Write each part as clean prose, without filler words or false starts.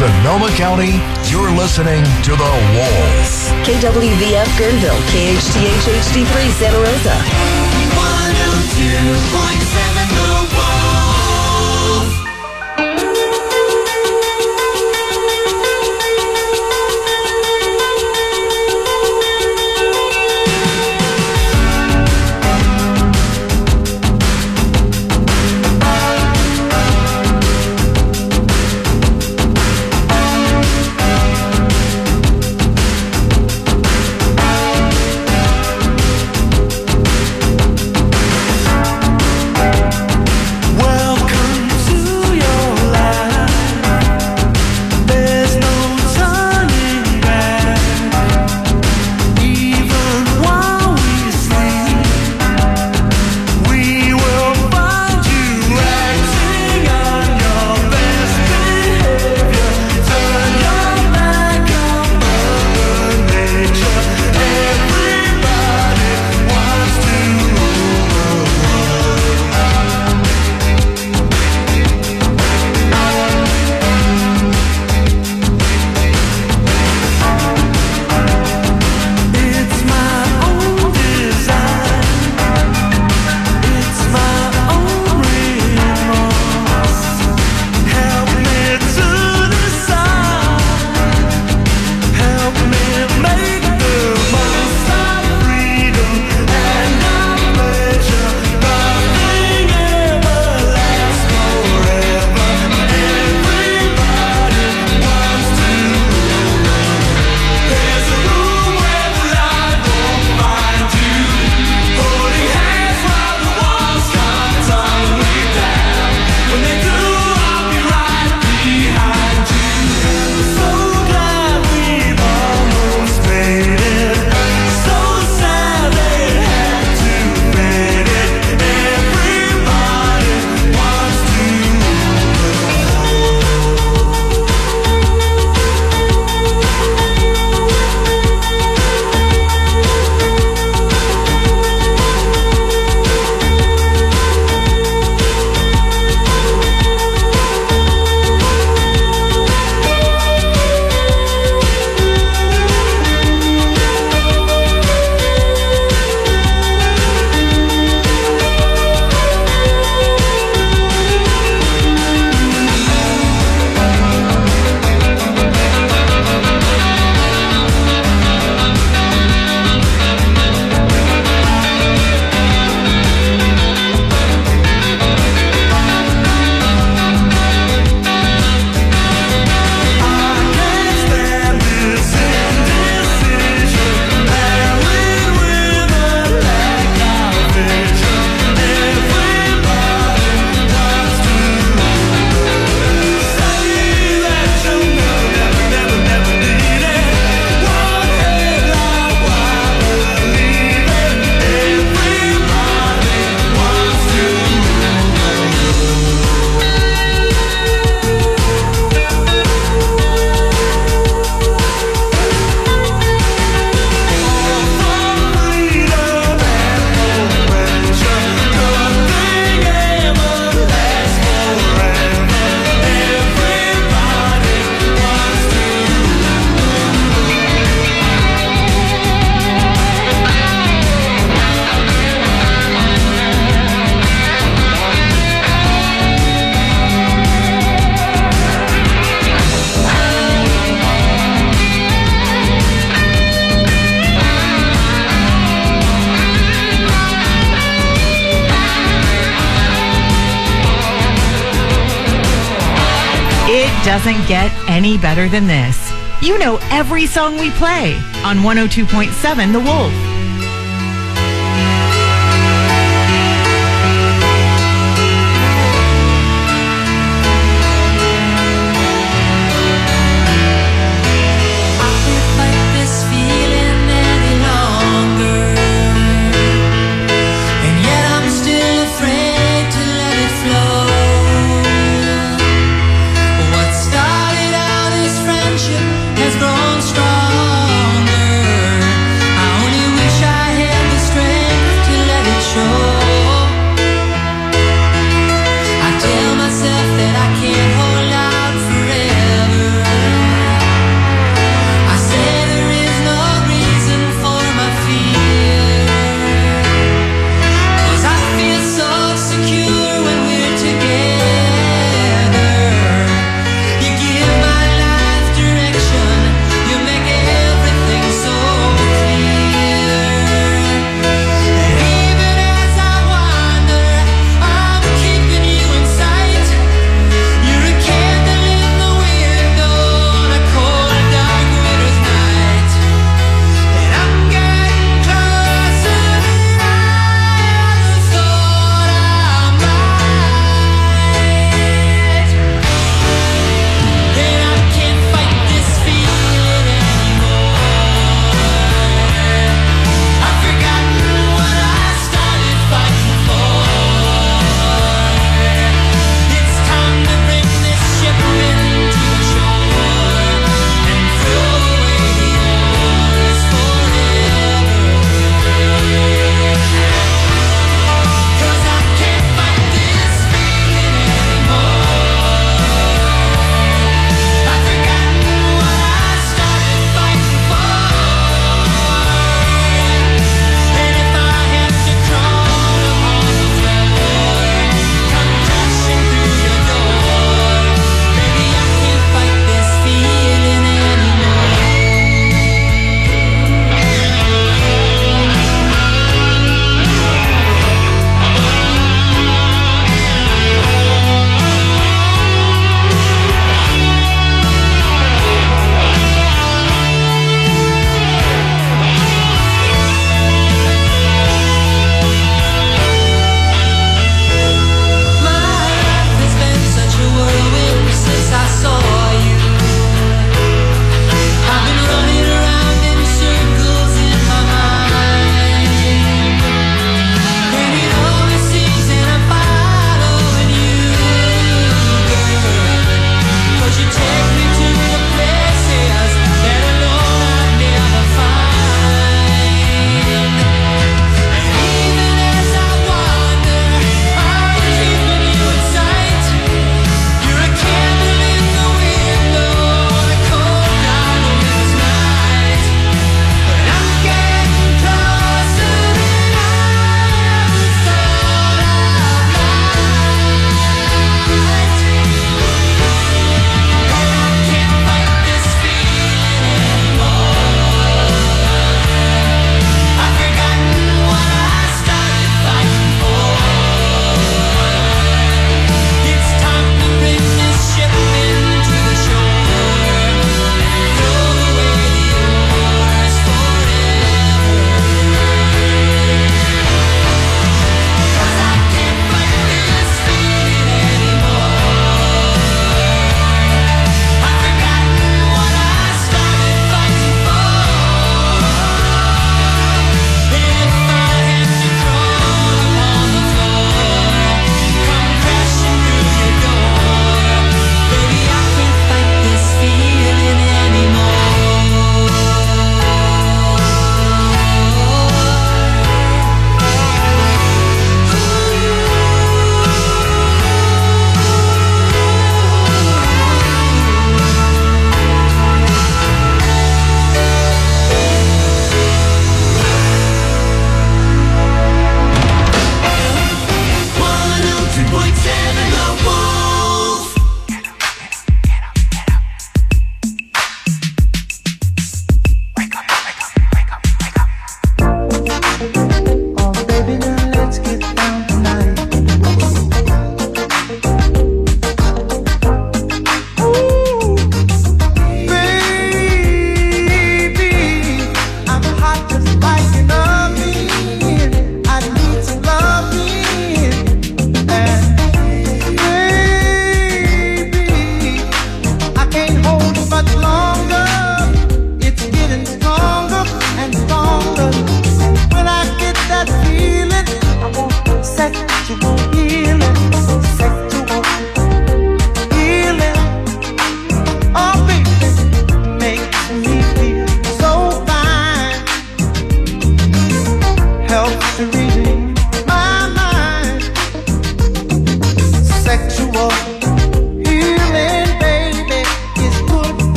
Sonoma County, you're listening to The Wolf. KWVF Guerneville, KHTH HD3 Santa Rosa. 102.7 The Wolf. Doesn't get any better than this. You know every song we play on 102.7 The Wolf. Has grown stronger. I only wish I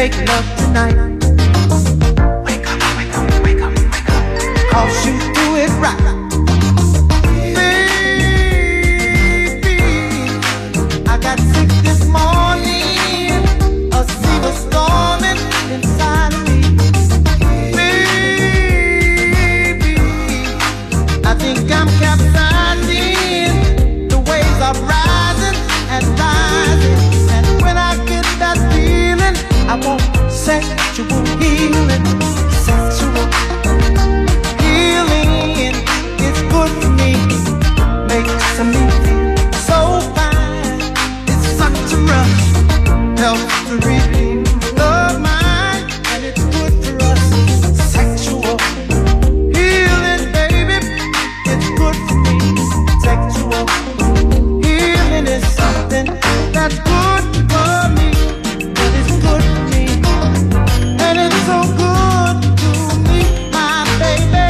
make love tonight. Wake up, wake up, wake up, wake up. 'Cause you do it right. Baby, I got sick this morning. A sea was storming inside of me. Baby, I think I'm capsizing. The waves are rising and rising. And when I get that feeling, I want sexual healing. Sexual healing is good for me. Makes me feel so fine. It's such a rush. Helps to redeem the mind. And it's good for us. Sexual healing, baby. It's good for me. Sexual healing is something that's good for me. And it's good for me. And it's so good to me, my baby.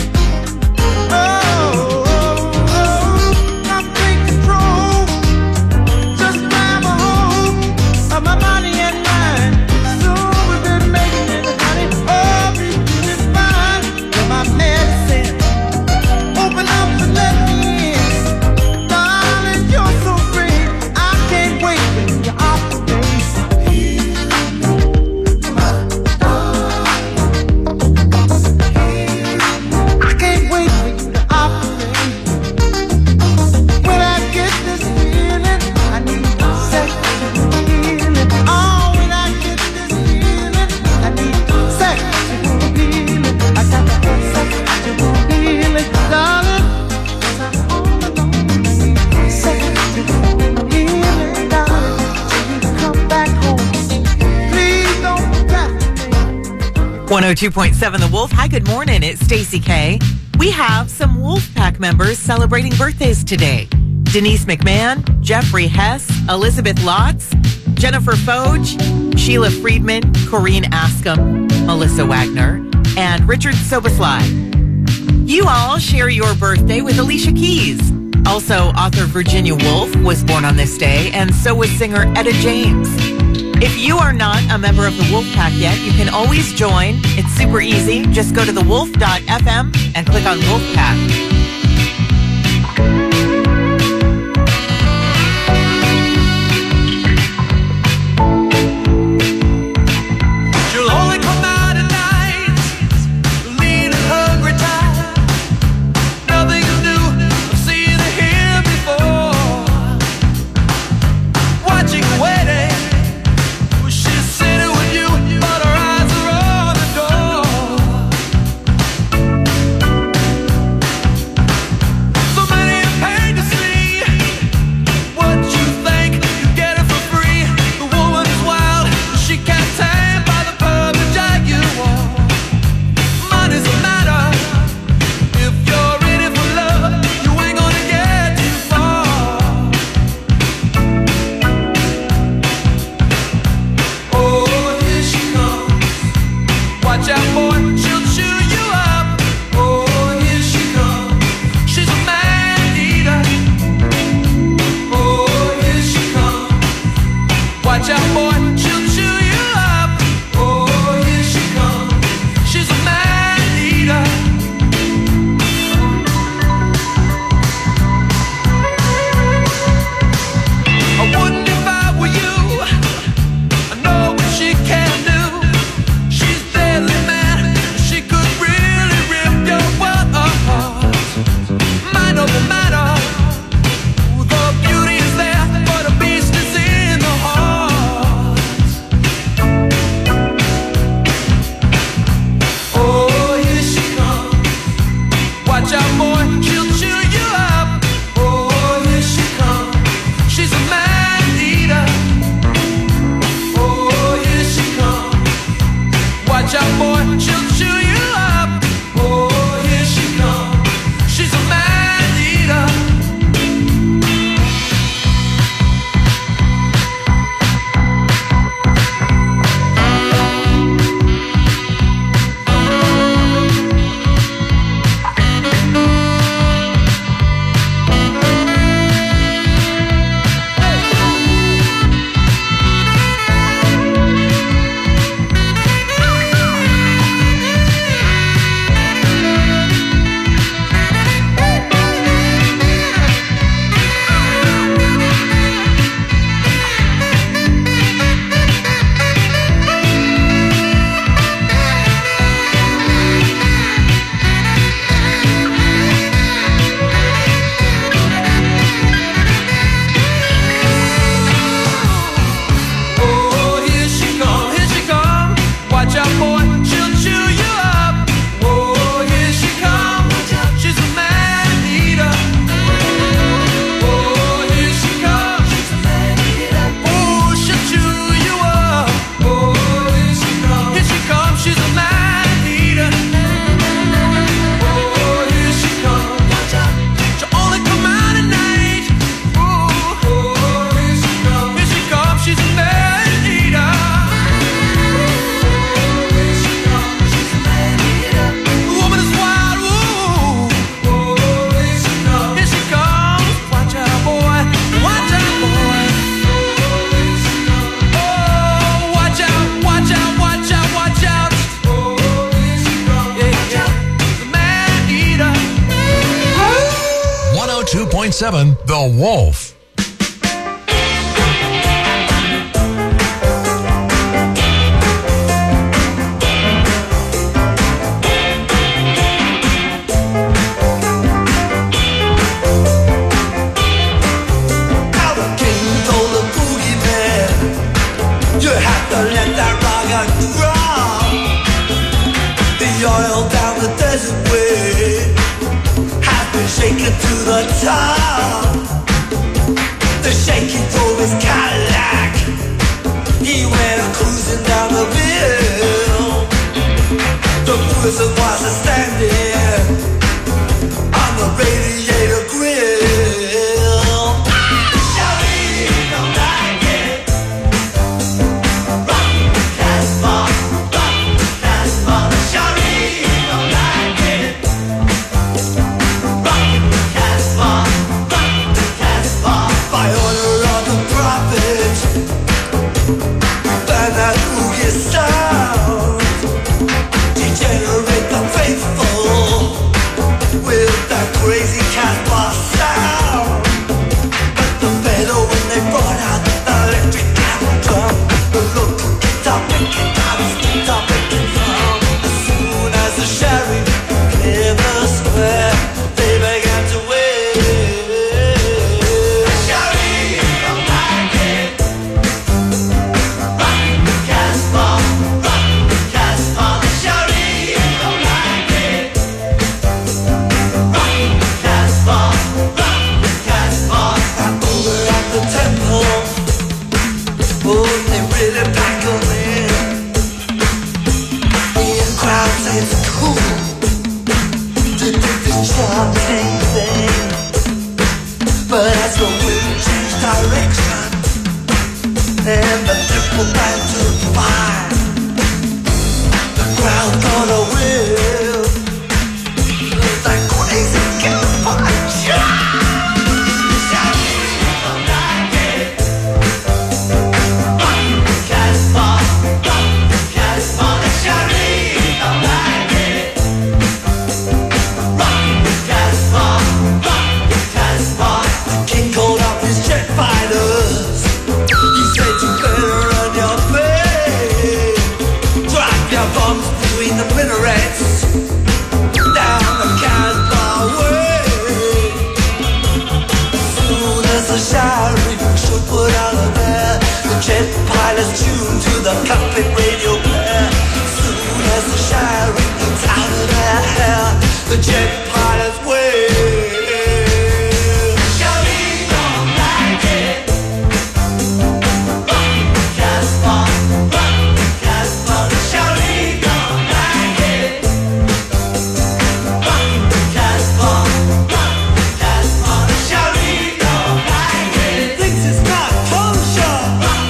Now take control. Just grab a hold of my body and mind. So we've been making it, honey. Oh, everything is fine. You're my medicine. Open up and let me in. Darling, you're so great. I can't wait when you're off the base. I can't wait for you to operate. When I get this feeling, I need sexual healing. Oh, when I get this feeling, I need sexual healing. I got to get sexual healing, darling. 'Cause I'm all alone. I need sexual healing, darling. Till you come back home. Please don't procrastinate. 102.7 The Wolf. Hi, good morning. It's Stacey K. We have some Wolfpack members celebrating birthdays today. Denise McMahon, Jeffrey Hess, Elizabeth Lotz, Jennifer Foge, Sheila Friedman, Corrine Askham, Melissa Wagner, and Richard Soberfly. You all share your birthday with Alicia Keys. Also, author Virginia Woolf was born on this day, and so was singer Etta James. If you are not a member of the Wolfpack yet, you can always join. It's super easy. Just go to thewolf.fm and click on Wolfpack. She'll only come out at night, lean and hungry time. Nothing new, I've seen her here before. Watching, waiting, well, she's sitting with you, but her eyes are on the door. 102.7 The Wolf. Shaking to the top. The shaking drove his Cadillac. He went cruising down the hill. The prison was standing on the radiator grill. Shawty don't like it. Rock Casbah, rock Casbah. Shawty don't like it. By order of the prophet, ban that boogie sound, degenerate the faithful with that crazy Casbah sound. But the better when they brought out the electric cattle drum, the local guitar picking guitars, guitar picking drum. As soon as the sheriff cleared the square, they began to wait. But as the wind changed direction and the triple band took fire, the crowd got a whiff like crazy campfire. Tuned to the cockpit radio player. Soon as the sheriff gets out of their hair, the jet pilots wave. Shawty don't like it. Rock Casbah, rock Casbah. Shawty don't like it. Rock Casbah, rock Casbah. Shawty don't like it. Thinks it's not kosher.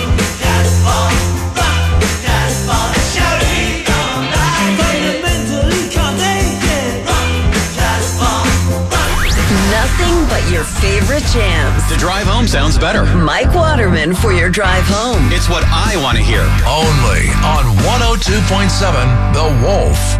Nothing but your favorite jams. The drive home sounds better. Mike Waterman for your drive home. It's what I want to hear. Only on 102.7 The Wolf.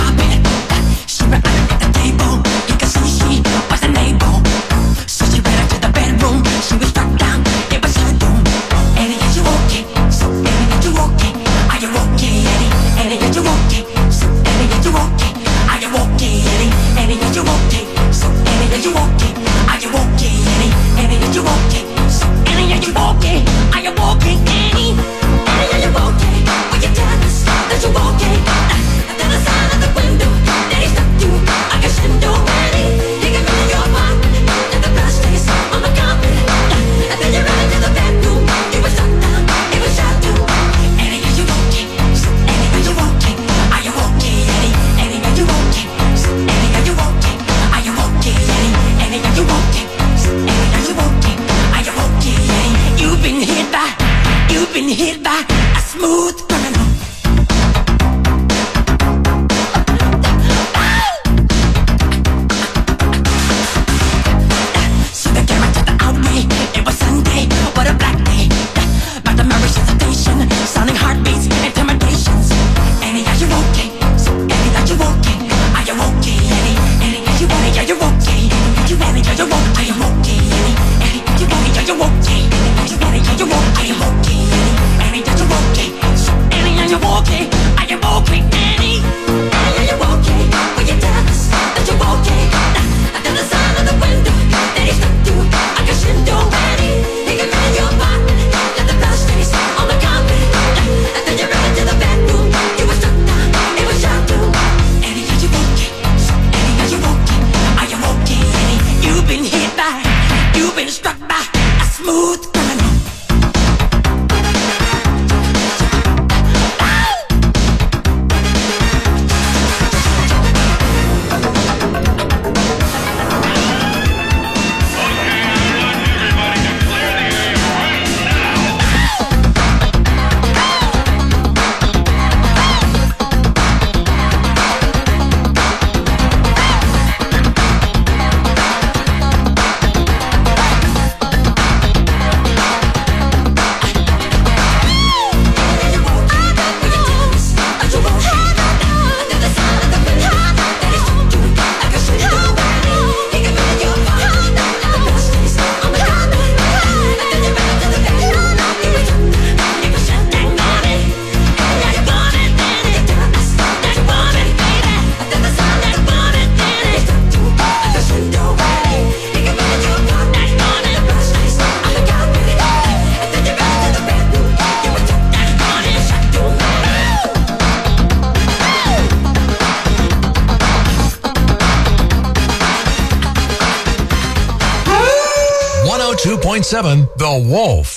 She better 101.7 The Wolf.